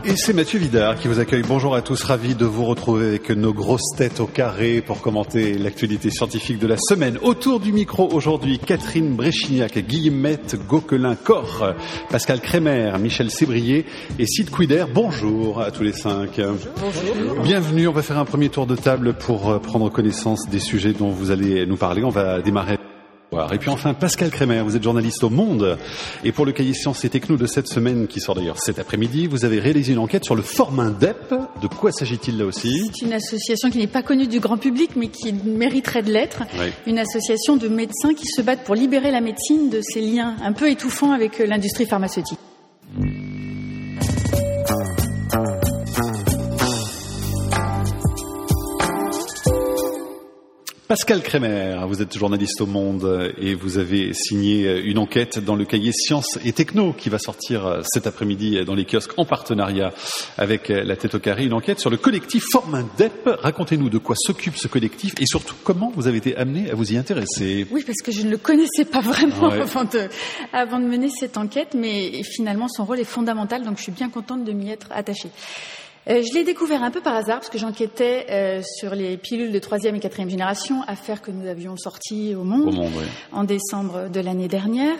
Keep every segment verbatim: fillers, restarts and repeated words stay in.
Et c'est Mathieu Vidard qui vous accueille. Bonjour à tous, ravi de vous retrouver avec nos grosses têtes au carré pour commenter l'actualité scientifique de la semaine. Autour du micro aujourd'hui, Catherine Bréchignac, Guillemette Gauquelin-Corre, Pascal Kremer, Michel Sébrier et Sid Couider. Bonjour à tous les cinq. Bonjour. Bienvenue, on va faire un premier tour de table pour prendre connaissance des sujets dont vous allez nous parler. On va démarrer. Et puis enfin, Pascal Kremer, vous êtes journaliste au Monde. Et pour le cahier Sciences et Techno de cette semaine, qui sort d'ailleurs cet après-midi, vous avez réalisé une enquête sur le Formindep. De quoi s'agit-il là aussi ? C'est une association qui n'est pas connue du grand public, mais qui mériterait de l'être. Oui. Une association de médecins qui se battent pour libérer la médecine de ces liens un peu étouffants avec l'industrie pharmaceutique. Pascal Kremer, vous êtes journaliste au Monde et vous avez signé une enquête dans le cahier Sciences et Techno qui va sortir cet après-midi dans les kiosques en partenariat avec la Tête au Carré. Une enquête sur le collectif Formindep. Racontez-nous de quoi s'occupe ce collectif et surtout comment vous avez été amené à vous y intéresser. Oui, parce que je ne le connaissais pas vraiment ouais. avant, de, avant de mener cette enquête, mais finalement son rôle est fondamental, donc je suis bien contente de m'y être attachée. Euh, je l'ai découvert un peu par hasard parce que j'enquêtais euh, sur les pilules de troisième et quatrième génération, affaire que nous avions sortie au Monde, au monde oui. en décembre de l'année dernière.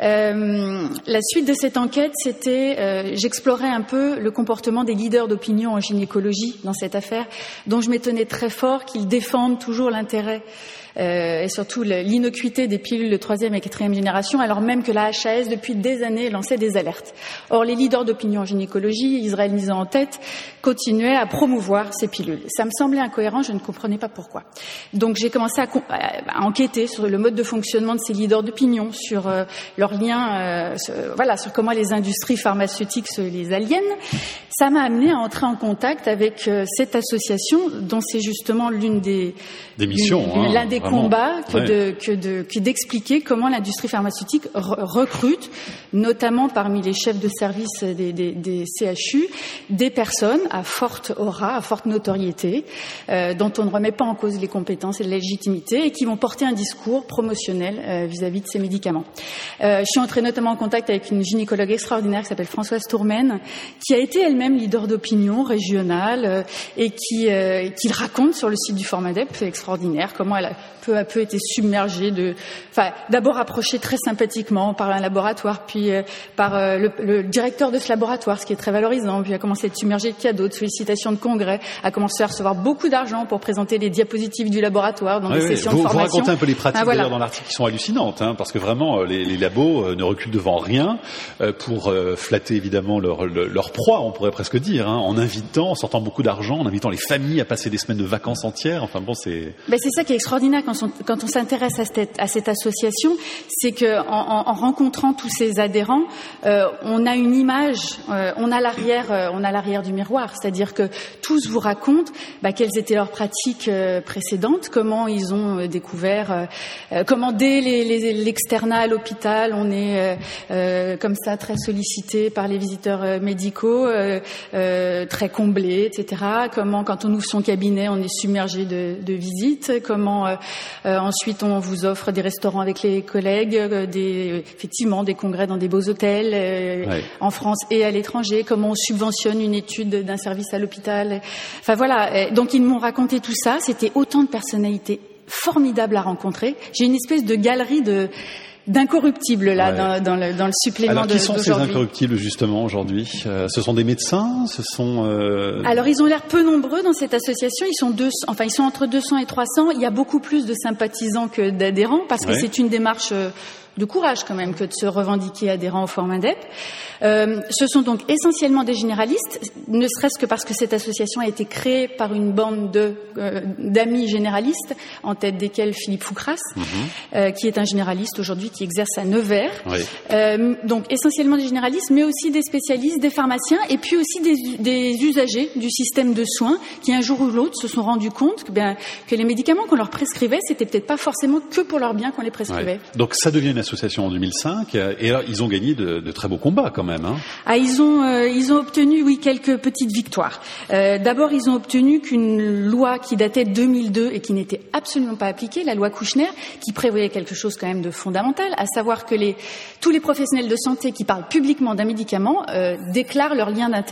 Euh, la suite de cette enquête, c'était, euh, j'explorais un peu le comportement des leaders d'opinion en gynécologie dans cette affaire, dont je m'étonnais très fort qu'ils défendent toujours l'intérêt Euh, et surtout l'innocuité des pilules de troisième et quatrième génération, alors même que la H A S, depuis des années, lançait des alertes. Or, les leaders d'opinion en gynécologie, Israël Nissan en tête, continuaient à promouvoir ces pilules. Ça me semblait incohérent, je ne comprenais pas pourquoi. Donc, j'ai commencé à, à enquêter sur le mode de fonctionnement de ces leaders d'opinion, sur euh, leurs liens, euh, sur, voilà, sur comment les industries pharmaceutiques se les aliènent. Ça m'a amené à entrer en contact avec euh, cette association, dont c'est justement l'une des, des missions, l'une, hein, l'un des vraiment. combats que, ouais. de, que, de, que d'expliquer comment l'industrie pharmaceutique re- recrute, notamment parmi les chefs de service des, des, des C H U, des personnes à forte aura, à forte notoriété, euh, dont on ne remet pas en cause les compétences et la légitimité, et qui vont porter un discours promotionnel euh, vis-à-vis de ces médicaments. Euh, je suis entrée notamment en contact avec une gynécologue extraordinaire qui s'appelle Françoise Tourmen, qui a été elle-même leader d'opinion régionale euh, et qui, euh, qui raconte sur le site du Formindep, c'est extraordinaire, comment elle a peu à peu été submergée de, enfin, d'abord approchée très sympathiquement par un laboratoire, puis euh, par euh, le, le directeur de ce laboratoire, ce qui est très valorisant, puis a commencé à être submergée de cadeaux, de sollicitations de congrès, a commencé à recevoir beaucoup d'argent pour présenter les diapositives du laboratoire dans oui, des oui. sessions vous, de formation. Vous racontez un peu les pratiques ah, voilà. d'ailleurs dans l'article qui sont hallucinantes, hein, parce que vraiment les, les labos euh, ne reculent devant rien euh, pour euh, flatter évidemment leur, leur, leur proie, on pourrait presque dire, hein, en invitant, en sortant beaucoup d'argent, en invitant les familles à passer des semaines de vacances entières. Enfin bon, c'est. Ben, c'est ça qui est extraordinaire quand on, quand on s'intéresse à cette, à cette association, c'est que en, en, en rencontrant tous ces adhérents, euh, on a une image, euh, on a l'arrière, euh, on a l'arrière du miroir, c'est-à-dire que tous vous racontent bah, quelles étaient leurs pratiques euh, précédentes, comment ils ont euh, découvert, euh, comment dès les, les, l'externat à l'hôpital, on est euh, euh, comme ça très sollicité par les visiteurs euh, médicaux, euh, euh, très comblés, et cetera. Comment, quand on ouvre son cabinet, on est submergé de, de visites. Comment euh, euh, ensuite on vous offre des restaurants avec les collègues, euh, des, effectivement des congrès dans des beaux hôtels euh, ouais. en France et à l'étranger. Comment on subventionne une étude d'un service à l'hôpital. Enfin voilà. Donc ils m'ont raconté tout ça. C'était autant de personnalités formidables à rencontrer. J'ai une espèce de galerie de d'incorruptibles là ouais. dans, dans, le, dans le supplément Alors, de, qui sont d'aujourd'hui. Ces incorruptibles justement aujourd'hui euh, Ce sont des médecins Ce sont euh... Alors ils ont l'air peu nombreux dans cette association. Ils sont deux, enfin ils sont entre deux cents et trois cents. Il y a beaucoup plus de sympathisants que d'adhérents parce que ouais. c'est une démarche de courage quand même que de se revendiquer adhérent au Formindep. Euh, ce sont donc essentiellement des généralistes, ne serait-ce que parce que cette association a été créée par une bande de, euh, d'amis généralistes, en tête desquels Philippe Foucras, mm-hmm. euh, qui est un généraliste aujourd'hui qui exerce à Nevers. Oui. Euh, donc essentiellement des généralistes, mais aussi des spécialistes, des pharmaciens, et puis aussi des, des usagers du système de soins qui un jour ou l'autre se sont rendus compte que, ben, que les médicaments qu'on leur prescrivait, c'était peut-être pas forcément que pour leur bien qu'on les prescrivait. Ouais. Donc ça devient une association en deux mille cinq, et alors ils ont gagné de, de très beaux combats quand même. Même, hein. Ah, ils ont, euh, ils ont obtenu, oui, quelques petites victoires. Euh, d'abord, ils ont obtenu qu'une loi qui datait de deux mille deux et qui n'était absolument pas appliquée, la loi Kouchner, qui prévoyait quelque chose quand même de fondamental, à savoir que les, tous les professionnels de santé qui parlent publiquement d'un médicament euh, déclarent leur lien d'intérêt.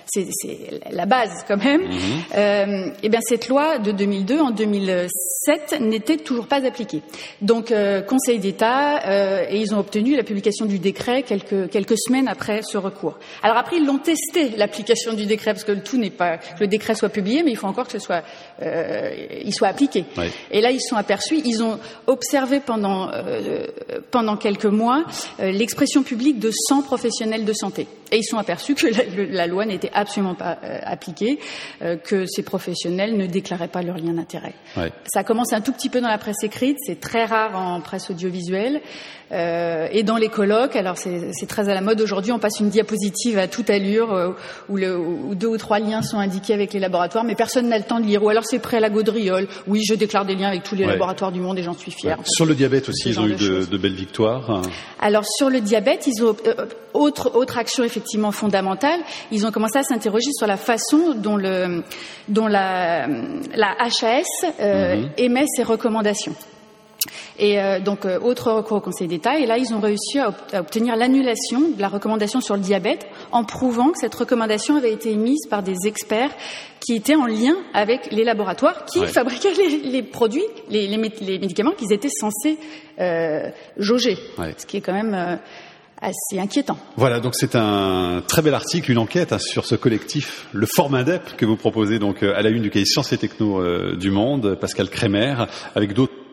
c'est, c'est la base quand même. Mmh. Euh, et bien cette loi de deux mille deux, en deux mille sept, n'était toujours pas appliquée. Donc euh, Conseil d'État, euh, et ils ont obtenu la publication du décret quelques quelques semaines après ce recours. Alors après ils l'ont testé, l'application du décret, parce que le tout n'est pas que le décret soit publié, mais il faut encore que ce soit euh, il soit appliqué. Oui. Et là ils sont aperçus, ils ont observé pendant euh, pendant quelques mois euh, l'expression publique de cent professionnels de santé. Et ils sont aperçus que la, le, la loi n'était absolument pas euh, appliquée, euh, que ces professionnels ne déclaraient pas leur lien d'intérêt. Ouais. Ça commence un tout petit peu dans la presse écrite, c'est très rare en presse audiovisuelle, euh, et dans les colloques. Alors c'est, c'est très à la mode aujourd'hui, on passe une diapositive à toute allure euh, où, le, où deux ou trois liens sont indiqués avec les laboratoires, mais personne n'a le temps de lire. Ou alors c'est prêt à la gaudriole. Oui, je déclare des liens avec tous les ouais. laboratoires du monde et j'en suis fière. Ouais. Enfin, sur le diabète aussi, ils ont eu de, de, de belles victoires. Alors sur le diabète, ils ont euh, autre autre action effectivement fondamentale. Ils ont commencé à s'interroger sur la façon dont le dont la la H A S euh, mm-hmm. émet ses recommandations. Et euh, donc, euh, autre recours au Conseil d'État. Et là, ils ont réussi à, ob- à obtenir l'annulation de la recommandation sur le diabète en prouvant que cette recommandation avait été émise par des experts qui étaient en lien avec les laboratoires qui ouais. fabriquaient les, les produits, les, les, les médicaments qu'ils étaient censés euh, jauger. Ouais. Ce qui est quand même... Euh, assez inquiétant. Voilà, donc c'est un très bel article, une enquête hein, sur ce collectif, le Formindep, que vous proposez donc à la une du cahier Sciences et Techno euh, du Monde, Pascal Kremer, avec d'autres